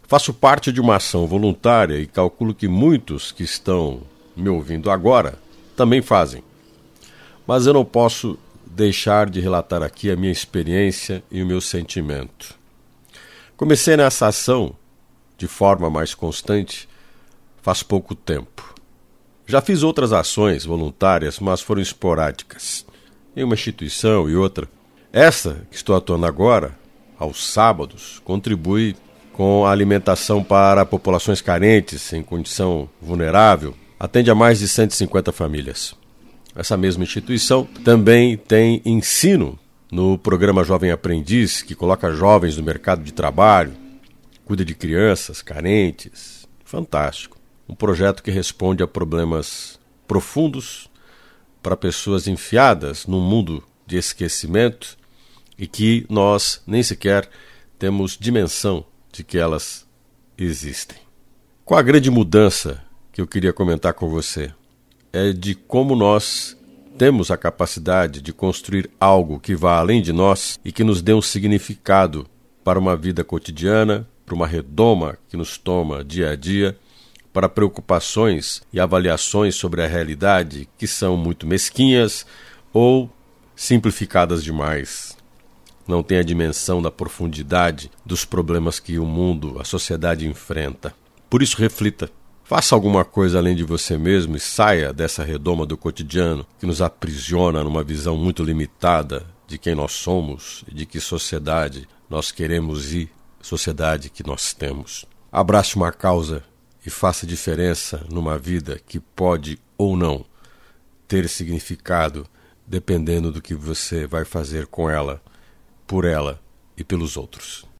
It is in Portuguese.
Faço parte de uma ação voluntária e calculo que muitos que estão me ouvindo agora também fazem. Mas eu não posso deixar de relatar aqui a minha experiência e o meu sentimento. Comecei nessa ação de forma mais constante faz pouco tempo. Já fiz outras ações voluntárias, mas foram esporádicas, em uma instituição e outra. Essa que estou atuando agora, aos sábados, contribui com a alimentação para populações carentes, em condição vulnerável, atende a mais de 150 famílias. Essa mesma instituição também tem ensino no programa Jovem Aprendiz, que coloca jovens no mercado de trabalho, cuida de crianças carentes. Fantástico. Um projeto que responde a problemas profundos para pessoas enfiadas num mundo de esquecimento e que nós nem sequer temos dimensão de que elas existem. Qual a grande mudança que eu queria comentar com você? É de como nós temos a capacidade de construir algo que vá além de nós e que nos dê um significado para uma vida cotidiana, para uma redoma que nos toma dia a dia, para preocupações e avaliações sobre a realidade que são muito mesquinhas ou simplificadas demais. Não tem a dimensão da profundidade dos problemas que o mundo, a sociedade enfrenta. Por isso, reflita. Faça alguma coisa além de você mesmo e saia dessa redoma do cotidiano que nos aprisiona numa visão muito limitada de quem nós somos e de que sociedade nós queremos e sociedade que nós temos. Abrace uma causa e faça diferença numa vida que pode ou não ter significado dependendo do que você vai fazer com ela, por ela e pelos outros.